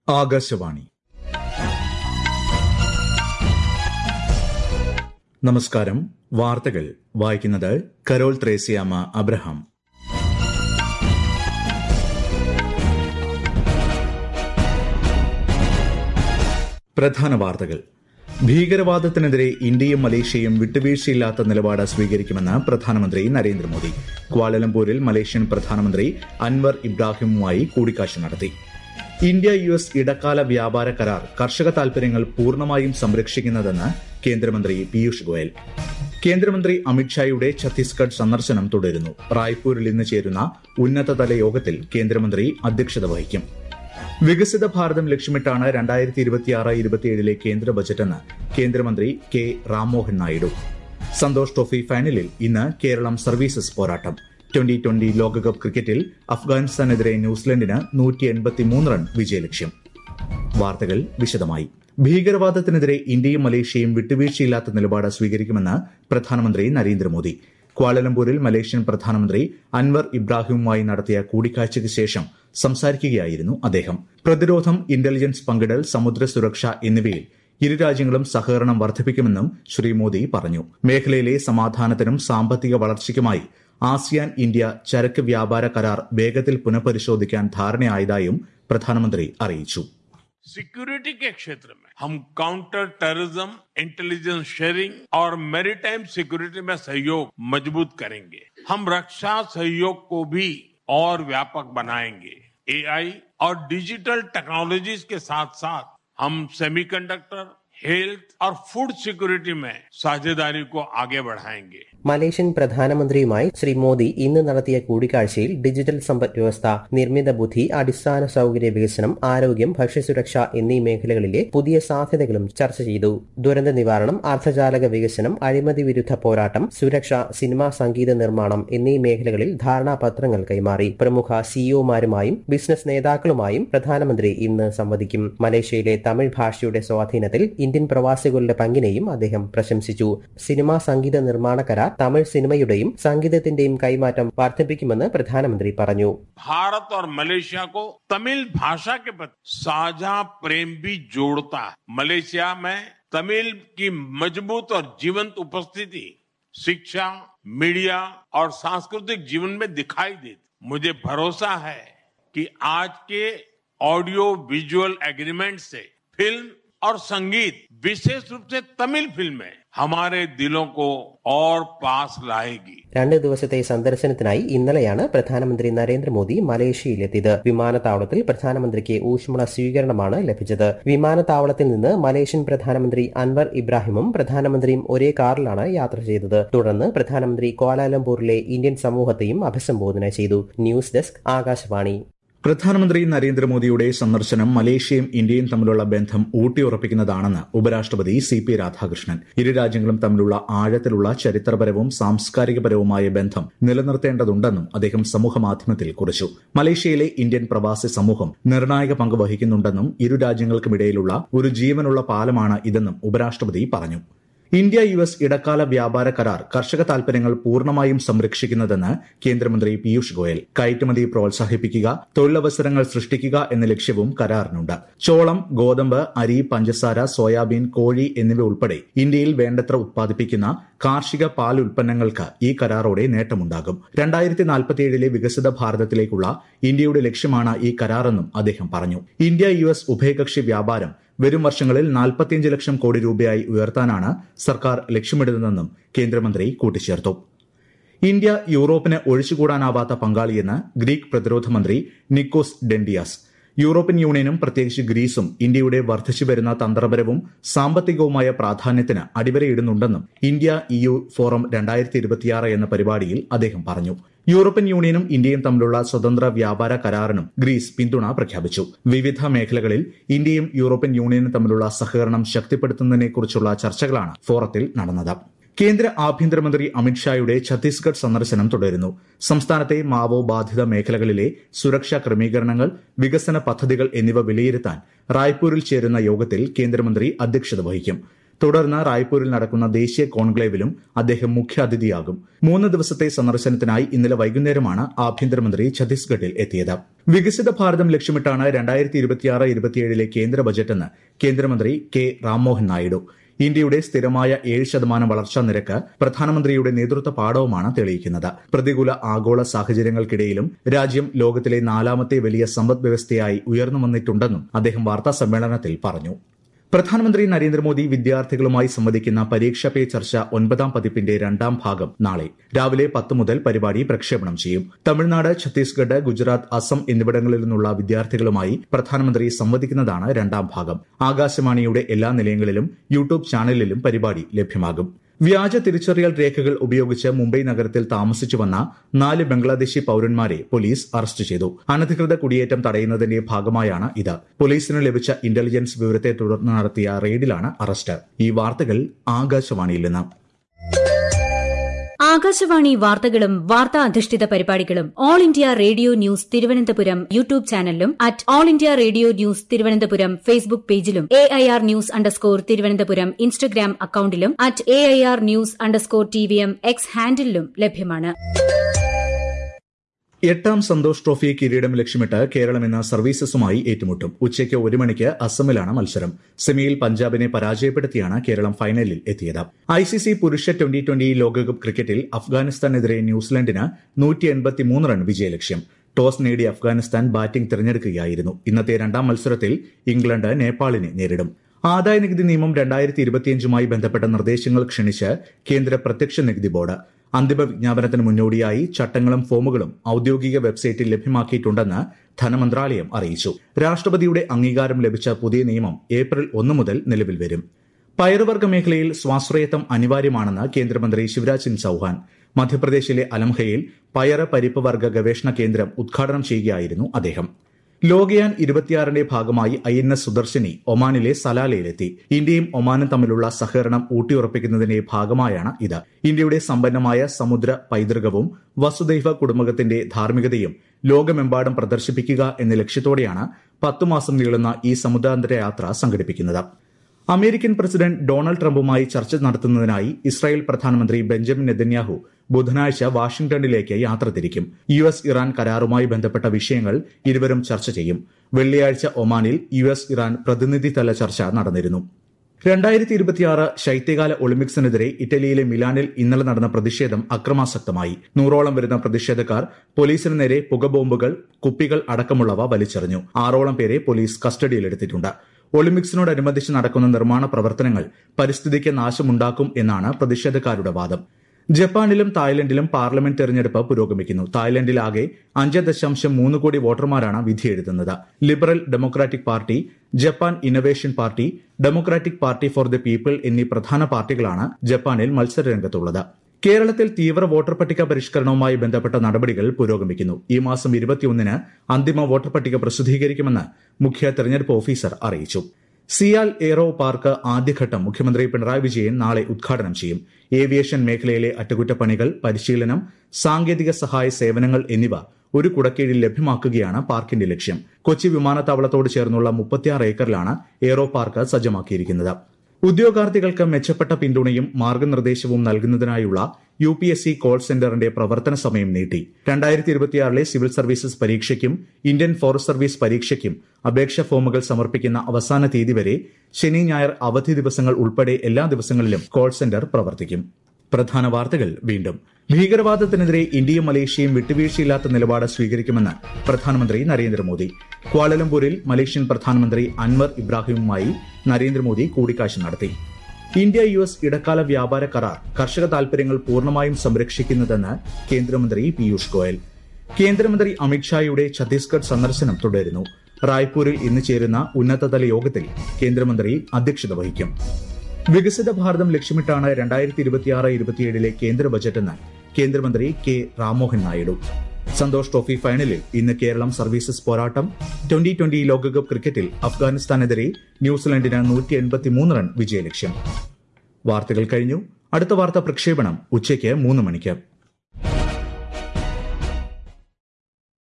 ആകാശവാണി. നമസ്കാരം. വാർത്തകൾ വായിക്കുന്നത് കരോൾ ത്രേസ്യാമ്മ അബ്രഹാം. പ്രധാന വാർത്തകൾ. ഭീകരവാദത്തിനെതിരെ ഇന്ത്യയും മലേഷ്യയും വിട്ടുവീഴ്ചയില്ലാത്ത നിലപാട് സ്വീകരിക്കുമെന്ന് പ്രധാനമന്ത്രി നരേന്ദ്രമോദി. ക്വാലലംപൂരിൽ മലേഷ്യൻ പ്രധാനമന്ത്രി അൻവർ ഇബ്രാഹിമുമായി കൂടിക്കാഴ്ച നടത്തി. ഇന്ത്യ US ഇടക്കാല വ്യാപാര കരാർ കർഷക താൽപര്യങ്ങൾ പൂർണ്ണമായും സംരക്ഷിക്കുന്നതെന്ന് കേന്ദ്രമന്ത്രി പീയൂഷ് ഗോയൽ. കേന്ദ്രമന്ത്രി അമിത്ഷായുടെ ഛത്തീസ്ഗഡ് സന്ദർശനം തുടരുന്നു. റായ്പൂരിൽ ഇന്ന് ചേരുന്ന ഉന്നതതല യോഗത്തിൽ കേന്ദ്രമന്ത്രി അധ്യക്ഷത വഹിക്കും. വികസിത ഭാരതം ലക്ഷ്യമിട്ടാണ് 2026-27 കേന്ദ്ര ബജറ്റെന്ന് കേന്ദ്രമന്ത്രി കെ രാംമോഹൻ നായിഡു. സന്തോഷ് ട്രോഫി ഫൈനലിൽ ഇന്ന് കേരളം സർവീസസ് പോരാട്ടം. 2020 ലോകകപ്പ് ക്രിക്കറ്റിൽ അഫ്ഗാനിസ്ഥാനെതിരെ ന്യൂസിലൻഡിന് 183 റൺ വിജയലക്ഷ്യം. വാർത്തകൾ വിശദമായി. ഭീകരവാദത്തിനെതിരെ ഇന്ത്യയും മലേഷ്യയും വിട്ടുവീഴ്ചയില്ലാത്ത നിലപാട് സ്വീകരിക്കുമെന്ന് പ്രധാനമന്ത്രി നരേന്ദ്രമോദി. ക്വാലലംപൂരിൽ മലേഷ്യൻ പ്രധാനമന്ത്രി അൻവർ ഇബ്രാഹിമുമായി നടത്തിയ കൂടിക്കാഴ്ചയ്ക്ക് ശേഷം സംസാരിക്കുകയായിരുന്നു അദ്ദേഹം. പ്രതിരോധം, ഇന്റലിജൻസ് പങ്കിടൽ, സമുദ്ര സുരക്ഷ എന്നിവയിൽ ഇരു രാജ്യങ്ങളും സഹകരണം വർദ്ധിപ്പിക്കുമെന്നും ശ്രീ മോദി പറഞ്ഞു. മേഖലയിലെ സമാധാനത്തിനും സാമ്പത്തിക വളർച്ചയ്ക്കുമായി ആസിയാൻ ഇന്ത്യ ചരക്ക് വ്യാപാര കരാർ വേഗത്തിൽ പുനഃപരിശോധിക്കാൻ ധാരണയായതായും പ്രധാനമന്ത്രി അറിയിച്ചു. सिक्योरिटी के क्षेत्र में हम काउंटर टेररिज्म, इंटेलिजेंस शेयरिंग और मैरीटाइम सिक्योरिटी में सहयोग मजबूत करेंगे. हम रक्षा सहयोग को भी और व्यापक बनाएंगे. AI और डिजिटल टेक्नोलॉजीज के साथ साथ हम सेमीकंडक्टर, हेल्थ और फूड सिक्योरिटी में साझेदारी को आगे बढ़ाएंगे. മലേഷ്യൻ പ്രധാനമന്ത്രിയുമായി ശ്രീ മോദി ഇന്ന് നടത്തിയ കൂടിക്കാഴ്ചയിൽ ഡിജിറ്റൽ സമ്പദ് വ്യവസ്ഥ, നിർമ്മിത ബുദ്ധി, അടിസ്ഥാന സൌകര്യ വികസനം, ആരോഗ്യം, ഭക്ഷ്യസുരക്ഷ എന്നീ മേഖലകളിലെ പുതിയ സാധ്യതകളും ചർച്ച ചെയ്തു. ദുരന്ത നിവാരണം, അർദ്ധചാലക വികസനം, അഴിമതി വിരുദ്ധ പോരാട്ടം, സുരക്ഷ, സിനിമാ സംഗീത നിർമ്മാണം എന്നീ മേഖലകളിൽ ധാരണാപത്രങ്ങൾ കൈമാറി. പ്രമുഖ CEOമാരുമായും ബിസിനസ് നേതാക്കളുമായും പ്രധാനമന്ത്രി ഇന്ന് സംവദിക്കും. മലേഷ്യയിലെ തമിഴ് ഭാഷയുടെ സ്വാധീനത്തിൽ ഇന്ത്യൻ പ്രവാസികളുടെ പങ്കിനെയും അദ്ദേഹം പ്രശംസിച്ചു. സിനിമാ സംഗീത നിർമ്മാണ കരാർ തമിഴ് സിനിമയുടെയും സംഗീതത്തിന്റെയും കൈമാറ്റം വർദ്ധിപ്പിക്കുമെന്ന് പ്രധാനമന്ത്രി പറഞ്ഞു. भारत और मलेशिया को तमिल भाषा के प्रति साझा प्रेम भी जोड़ता है. मलेशिया में तमिल की मजबूत और जीवंत उपस्थिति शिक्षा, मीडिया और सांस्कृतिक जीवन में दिखाई देती. मुझे भरोसा है कि आज के ऑडियो विजुअल एग्रीमेंट से फिल्म और संगीत, विशेष रूप से तमिल फिल्में हमारे दिलों को और पास लाएगी. 2 ദിവസത്തെ സന്ദർശനത്തിനായി ഇന്നലെയാണ് പ്രധാനമന്ത്രി നരേന്ദ്രമോദി മലേഷ്യയിലെത്തിയത്. വിമാനത്താവളത്തിൽ പ്രധാനമന്ത്രിക്ക് ഊഷ്മള സ്വീകരണമാണ് ലഭിച്ചത്. വിമാനത്താവളത്തിൽ നിന്ന് മലേഷ്യൻ പ്രധാനമന്ത്രി അൻവർ ഇബ്രാഹിമും പ്രധാനമന്ത്രിയും ഒരേ കാറിലാണ് യാത്ര ചെയ്തത്. തുടർന്ന് പ്രധാനമന്ത്രി ക്വാലാലംപൂരിലെ ഇന്ത്യൻ സമൂഹത്തെയും അഭിസംബോധന ചെയ്തു. News desk, Akashvani. പ്രധാനമന്ത്രി നരേന്ദ്രമോദിയുടെ സന്ദർശനം മലേഷ്യയും ഇന്ത്യയും തമ്മിലുള്ള ബന്ധം ഊട്ടിയുറപ്പിക്കുന്നതാണെന്ന് ഉപരാഷ്ട്രപതി CP രാധാകൃഷ്ണൻ. ഇരു രാജ്യങ്ങളും തമ്മിലുള്ള ആഴത്തിലുള്ള ചരിത്രപരവും സാംസ്കാരികപരവുമായ ബന്ധം നിലനിർത്തേണ്ടതുണ്ടെന്നും അദ്ദേഹം സമൂഹമാധ്യമത്തിൽ കുറിച്ചു. മലേഷ്യയിലെ ഇന്ത്യൻ പ്രവാസി സമൂഹം നിർണായക പങ്ക് വഹിക്കുന്നുണ്ടെന്നും ഇരു രാജ്യങ്ങൾക്കുമിടയിലുള്ള ഒരു ജീവനുള്ള പാലമാണ് ഇതെന്നും ഉപരാഷ്ട്രപതി പറഞ്ഞു. ഇന്ത്യ US ഇടക്കാല വ്യാപാര കരാർ കർഷക താൽപര്യങ്ങൾ പൂർണ്ണമായും സംരക്ഷിക്കുന്നതെന്ന് കേന്ദ്രമന്ത്രി പീയൂഷ് ഗോയൽ. കയറ്റുമതി പ്രോത്സാഹിപ്പിക്കുക, തൊഴിലവസരങ്ങൾ സൃഷ്ടിക്കുക എന്ന ലക്ഷ്യവും കരാറിനുണ്ട്. ചോളം, ഗോതമ്പ്, അരി, പഞ്ചസാര, സോയാബീൻ, കോഴി എന്നിവ ഉൾപ്പെടെ ഇന്ത്യയിൽ വേണ്ടത്ര ഉത്പാദിപ്പിക്കുന്ന കാർഷിക പാൽ ഉൽപ്പന്നങ്ങൾക്ക് ഈ കരാറോടെ നേട്ടമുണ്ടാകും. 2047 വികസിത ഭാരതത്തിലേക്കുള്ള ഇന്ത്യയുടെ ലക്ഷ്യമാണ് ഈ കരാറെന്നും അദ്ദേഹം പറഞ്ഞു. ഇന്ത്യ US ഉഭയകക്ഷി വ്യാപാരം വരും വർഷങ്ങളിൽ 45 ലക്ഷം കോടി രൂപയായി ഉയർത്താനാണ് സർക്കാർ ലക്ഷ്യമിടുന്നതെന്നും കേന്ദ്രമന്ത്രി കൂട്ടിച്ചേർത്തു. ഇന്ത്യ യൂറോപ്പിന് ഒഴിച്ചുകൂടാനാവാത്ത പങ്കാളിയെന്ന് ഗ്രീക്ക് പ്രതിരോധ മന്ത്രി നിക്കോസ് ഡെൻഡിയാസ്. യൂറോപ്യൻ യൂണിയനും പ്രത്യേകിച്ച് ഗ്രീസും ഇന്ത്യയുടെ വർദ്ധിച്ചുവരുന്ന തന്ത്രപരവും സാമ്പത്തികവുമായ പ്രാധാന്യത്തിന് അടിവരയിടുന്നുണ്ടെന്നും ഇന്ത്യ EU ഫോറം 2026 എന്ന പരിപാടിയിൽ അദ്ദേഹം പറഞ്ഞു. യൂറോപ്യൻ യൂണിയനും ഇന്ത്യയും തമ്മിലുള്ള സ്വതന്ത്ര വ്യാപാര കരാറിനും ഗ്രീസ് പിന്തുണ പ്രഖ്യാപിച്ചു. വിവിധ മേഖലകളിൽ ഇന്ത്യയും യൂറോപ്യൻ യൂണിയനും തമ്മിലുള്ള സഹകരണം ശക്തിപ്പെടുത്തുന്നതിനെക്കുറിച്ചുള്ള ചർച്ചകളാണ് ഫോറത്തിൽ നടന്നത്. കേന്ദ്ര ആഭ്യന്തരമന്ത്രി അമിത്ഷായുടെ ഛത്തീസ്ഗഡ് സന്ദർശനം തുടരുന്നു. സംസ്ഥാനത്തെ മാവോ ബാധിത മേഖലകളിലെ സുരക്ഷാ ക്രമീകരണങ്ങൾ, വികസന പദ്ധതികൾ എന്നിവ വിലയിരുത്താൻ റായ്പൂരിൽ ചേരുന്ന യോഗത്തിൽ കേന്ദ്രമന്ത്രി അധ്യക്ഷത വഹിക്കും. തുടർന്ന് റായ്പൂരിൽ നടക്കുന്ന ദേശീയ കോൺക്ലേവിലും അദ്ദേഹം മുഖ്യാതിഥിയാകും. 3 ദിവസത്തെ സന്ദർശനത്തിനായി ഇന്നലെ വൈകുന്നേരമാണ് ആഭ്യന്തരമന്ത്രി ഛത്തീസ്ഗഡിൽ എത്തിയത്. വികസിത ഭാരതം ലക്ഷ്യമിട്ടാണ് 2026-27 കേന്ദ്ര ബജറ്റെന്ന് കേന്ദ്രമന്ത്രി കെ രാംമോഹൻ നായിഡു. ഇന്ത്യയുടെ സ്ഥിരമായ 7% വളർച്ചാ നിരക്ക് പ്രധാനമന്ത്രിയുടെ നേതൃത്വ പാഠവുമാണ് തെളിയിക്കുന്നത്. പ്രതികൂല ആഗോള സാഹചര്യങ്ങൾക്കിടയിലും രാജ്യം ലോകത്തിലെ 4ാമത്തെ വലിയ സമ്പദ് വ്യവസ്ഥയായി ഉയർന്നു വന്നിട്ടുണ്ടെന്നും അദ്ദേഹം വാർത്താ സമ്മേളനത്തിൽ പറഞ്ഞു. പ്രധാനമന്ത്രി നരേന്ദ്രമോദി വിദ്യാർത്ഥികളുമായി സംവദിക്കുന്ന പരീക്ഷാ പേ ചർച്ച 9ാം പതിപ്പിന്റെ 2ാം ഭാഗം നാളെ രാവിലെ 10 മുതൽ പരിപാടി പ്രക്ഷേപണം ചെയ്യും. തമിഴ്നാട്, ഛത്തീസ്ഗഡ്, ഗുജറാത്ത്, അസം എന്നിവിടങ്ങളിൽ നിന്നുള്ള വിദ്യാർത്ഥികളുമായി പ്രധാനമന്ത്രി സംവദിക്കുന്നതാണ് 2ാം ഭാഗം. ആകാശവാണിയുടെ എല്ലാ നിലയങ്ങളിലും യൂട്യൂബ് ചാനലിലും പരിപാടി ലഭ്യമാകും. വ്യാജ തിരിച്ചറിയൽ രേഖകൾ ഉപയോഗിച്ച് മുംബൈ നഗരത്തിൽ താമസിച്ചുവന്ന 4 ബംഗ്ലാദേശി പൌരന്മാരെ പോലീസ് അറസ്റ്റ് ചെയ്തു. അനധികൃത കുടിയേറ്റം തടയുന്നതിന്റെ ഭാഗമായാണ് ഇത്. പോലീസിന് ലഭിച്ച ഇന്റലിജൻസ് വിവരത്തെ തുടർന്ന് നടത്തിയ റെയ്ഡിലാണ് അറസ്റ്റ്. ഈ വാർത്തകൾ ആകാശവാണിയിൽ നിന്ന്. ആകാശവാണി വാർത്തകളും വാർത്താ അധിഷ്ഠിത പരിപാടികളും all India radio news Thiruvananthapuram YouTube ചാനലിലും all India radio news Thiruvananthapuram Facebook പേജിലും AIR ന്യൂസ് _തിരുവനന്തപുരം ഇൻസ്റ്റഗ്രാം അക്കൌണ്ടിലും AIR ന്യൂസ് _TVM X ഹാൻഡിലും ലഭ്യമാണ്. 8ാം സന്തോഷ് ട്രോഫി കിരീടം ലക്ഷ്യമിട്ട് കേരളം ഇന്ന് സർവീസസുമായി ഏറ്റുമുട്ടും. ഉച്ചയ്ക്ക് 1 മണിക്ക് അസമിലാണ് മത്സരം. സെമിയിൽ പഞ്ചാബിനെ പരാജയപ്പെടുത്തിയാണ് കേരളം ഫൈനലിൽ എത്തിയത്. ICC പുരുഷ ട്വന്റി ലോകകപ്പ് ക്രിക്കറ്റിൽ അഫ്ഗാനിസ്ഥാനെതിരെ ന്യൂസിലൻഡിന് 183 റൺ വിജയലക്ഷ്യം. ടോസ് നേടിയ അഫ്ഗാനിസ്ഥാൻ ബാറ്റിംഗ് തിരഞ്ഞെടുക്കുകയായിരുന്നു. ഇന്നത്തെ 2ാം മത്സരത്തിൽ ഇംഗ്ലണ്ട് നേപ്പാളിനെ നേരിടും. ആദായനികുതി നിയമം 2025മായി ബന്ധപ്പെട്ട നിർദ്ദേശങ്ങൾ ക്ഷണിച്ച് കേന്ദ്ര പ്രത്യക്ഷ നികുതി ബോർഡ്. അന്തിമ വിജ്ഞാപനത്തിന് മുന്നോടിയായി ചട്ടങ്ങളും ഫോമുകളും ഔദ്യോഗിക വെബ്സൈറ്റിൽ ലഭ്യമാക്കിയിട്ടുണ്ടെന്ന് ധനമന്ത്രാലയം അറിയിച്ചു. രാഷ്ട്രപതിയുടെ അംഗീകാരം ലഭിച്ച പുതിയ നിയമം ഏപ്രിൽ 1 മുതൽ നിലവിൽ വരും. പയറുവർഗ്ഗ മേഖലയിൽ സ്വാശ്രയത്വം അനിവാര്യമാണെന്ന് കേന്ദ്രമന്ത്രി ശിവരാജ് സിംഗ് ചൌഹാൻ. മധ്യപ്രദേശിലെ അലംഹയിൽ പയറ് പരിപ്പ് വർഗ്ഗ ഗവേഷണ കേന്ദ്രം ഉദ്ഘാടനം ചെയ്യുകയായിരുന്നു അദ്ദേഹം. ലോകയാൻ 26ന്റെ ഭാഗമായി INS സുദർശിനി ഒമാനിലെ സലാലയിലെത്തി. ഇന്ത്യയും ഒമാനും തമ്മിലുള്ള സഹകരണം ഊട്ടിയുറപ്പിക്കുന്നതിന്റെ ഭാഗമായാണ് ഇത്. ഇന്ത്യയുടെ സമ്പന്നമായ സമുദ്ര പൈതൃകവും വസുദൈവ കുടുംബത്തിന്റെ ധാർമ്മികതയും ലോകമെമ്പാടും പ്രദർശിപ്പിക്കുക എന്ന ലക്ഷ്യത്തോടെയാണ് 10 മാസം നീളുന്ന ഈ സമുദ്രാന്തര യാത്ര സംഘടിപ്പിക്കുന്നത്. അമേരിക്കൻ പ്രസിഡന്റ് ഡൊണാൾഡ് ട്രംപുമായി ചർച്ച നടത്തുന്നതിനായി ഇസ്രായേൽ പ്രധാനമന്ത്രി ബെഞ്ചമിൻ നെതന്യാഹു ബുധനാഴ്ച വാഷിംഗ്ടണിലേക്ക് യാത്ര തിരിക്കും. US ഇറാൻ കരാറുമായി ബന്ധപ്പെട്ട വിഷയങ്ങൾ ഇരുവരും ചർച്ച ചെയ്യും. വെള്ളിയാഴ്ച ഒമാനിൽ US ഇറാൻ പ്രതിനിധിതല ചർച്ച നടന്നിരുന്നു. 2026 ശൈത്യകാല ഒളിമ്പിക്സിനെതിരെ ഇറ്റലിയിലെ മിലാനിൽ ഇന്നലെ നടന്ന പ്രതിഷേധം അക്രമാസക്തമായി. 100ഓളം വരുന്ന പ്രതിഷേധക്കാർ പോലീസിന് നേരെ പുകബോംബുകൾ, കുപ്പികൾ അടക്കമുള്ളവ വലിച്ചെറിഞ്ഞു. 6ഓളം പേരെ പോലീസ് കസ്റ്റഡിയിലെടുത്തിട്ടുണ്ട്. ഒളിമ്പിക്സിനോടനുബന്ധിച്ച് നടക്കുന്ന നിർമ്മാണ പ്രവർത്തനങ്ങൾ പരിസ്ഥിതിക്ക് നാശമുണ്ടാക്കും എന്നാണ് പ്രതിഷേധക്കാരുടെ വാദം. ജപ്പാനിലും തായ്ലൻഡിലും പാർലമെന്റ് തെരഞ്ഞെടുപ്പ് പുരോഗമിക്കുന്നു. തായ്ലൻഡിലാകെ 5.3 കോടി വോട്ടർമാരാണ് വിധിയെഴുതുന്നത്. Liberal democratic party, Japan innovation party, democratic party for the people എന്നീ പ്രധാന പാർട്ടികളാണ് ജപ്പാനിൽ മത്സരരംഗത്തുള്ളത്. കേരളത്തിൽ തീവ്ര വോട്ടർ പട്ടിക പരിഷ്കരണവുമായി ബന്ധപ്പെട്ട നടപടികൾ പുരോഗമിക്കുന്നു. ഈ മാസം 21-ന് അന്തിമ വോട്ടർ പട്ടിക പ്രസിദ്ധീകരിക്കുമെന്ന് മുഖ്യ തെരഞ്ഞെടുപ്പ് ഓഫീസർ അറിയിച്ചു. സിയാൽ എയ്റോ പാർക്ക് ആദ്യഘട്ടം മുഖ്യമന്ത്രി പിണറായി വിജയൻ നാളെ ഉദ്ഘാടനം ചെയ്യും. ഏവിയേഷൻ മേഖലയിലെ അറ്റകുറ്റപ്പണികൾ, പരിശീലനം, സാങ്കേതിക സഹായ സേവനങ്ങൾ എന്നിവ ഒരു കുടക്കീഴിൽ ലഭ്യമാക്കുകയാണ് പാർക്കിന്റെ ലക്ഷ്യം. കൊച്ചി വിമാനത്താവളത്തോട് ചേർന്നുള്ള 36 ഏക്കറിലാണ് എയ്റോ പാർക്ക് സജ്ജമാക്കിയിരിക്കുന്നത്. ഉദ്യോഗാർത്ഥികൾക്ക് മെച്ചപ്പെട്ട പിന്തുണയും മാർഗനിർദ്ദേശവും നൽകുന്നതിനായുള്ള UPSC കോൾ സെന്ററിന്റെ പ്രവർത്തന സമയം നീട്ടി. 2026 സിവിൽ സർവീസസ് പരീക്ഷയ്ക്കും ഇന്ത്യൻ ഫോറസ്റ്റ് സർവീസ് പരീക്ഷയ്ക്കും അപേക്ഷാ ഫോമുകൾ സമർപ്പിക്കുന്ന അവസാന തീയതി വരെ ശനി, ഞായർ അവധി ദിവസങ്ങൾ ഉൾപ്പെടെ എല്ലാ ദിവസങ്ങളിലും കോൾ സെന്റർ പ്രവർത്തിക്കും. പ്രധാന വാർത്തകൾ വീണ്ടും. ഭീകരവാദത്തിനെതിരെ ഇന്ത്യയും മലേഷ്യയും വിട്ടുവീഴ്ചയില്ലാത്ത നിലപാട് സ്വീകരിക്കുമെന്ന് പ്രധാനമന്ത്രി നരേന്ദ്രമോദി. ക്വാലലംപൂരിൽ മലേഷ്യൻ പ്രധാനമന്ത്രി അൻവർ ഇബ്രാഹിമുമായി നരേന്ദ്രമോദി കൂടിക്കാഴ്ച നടത്തി. ഇന്ത്യ US ഇടക്കാല വ്യാപാര കരാർ കർഷക താൽപര്യങ്ങൾ പൂർണ്ണമായും സംരക്ഷിക്കുന്നതെന്ന് കേന്ദ്രമന്ത്രി പീയൂഷ് ഗോയൽ. കേന്ദ്രമന്ത്രി അമിത്ഷായുടെ ഛത്തീസ്ഗഡ് സന്ദർശനം തുടരുന്നു. റായ്പൂരിൽ ഇന്ന് ചേരുന്ന ഉന്നതതല യോഗത്തിൽ കേന്ദ്രമന്ത്രി അധ്യക്ഷത വഹിക്കും. വികസിത ഭാരതം ലക്ഷ്യമിട്ടാണ് 2026-27 കേന്ദ്ര ബജറ്റെന്ന് കേന്ദ്രമന്ത്രി കെ രാംമോഹൻ നായിഡു. സന്തോഷ് ട്രോഫി ഫൈനലിൽ ഇന്ന് കേരളം സർവീസസ് പോരാട്ടം. 2020 ലോകകപ്പ് ക്രിക്കറ്റിൽ അഫ്ഗാനിസ്ഥാനെതിരെ ന്യൂസിലൻഡിന് 183 റൺ വിജയലക്ഷ്യം. വാർത്തകൾ കഴിഞ്ഞു. അടുത്ത വാർത്താ പ്രക്ഷേപണം ഉച്ചയ്ക്ക് 3 മണിക്ക്.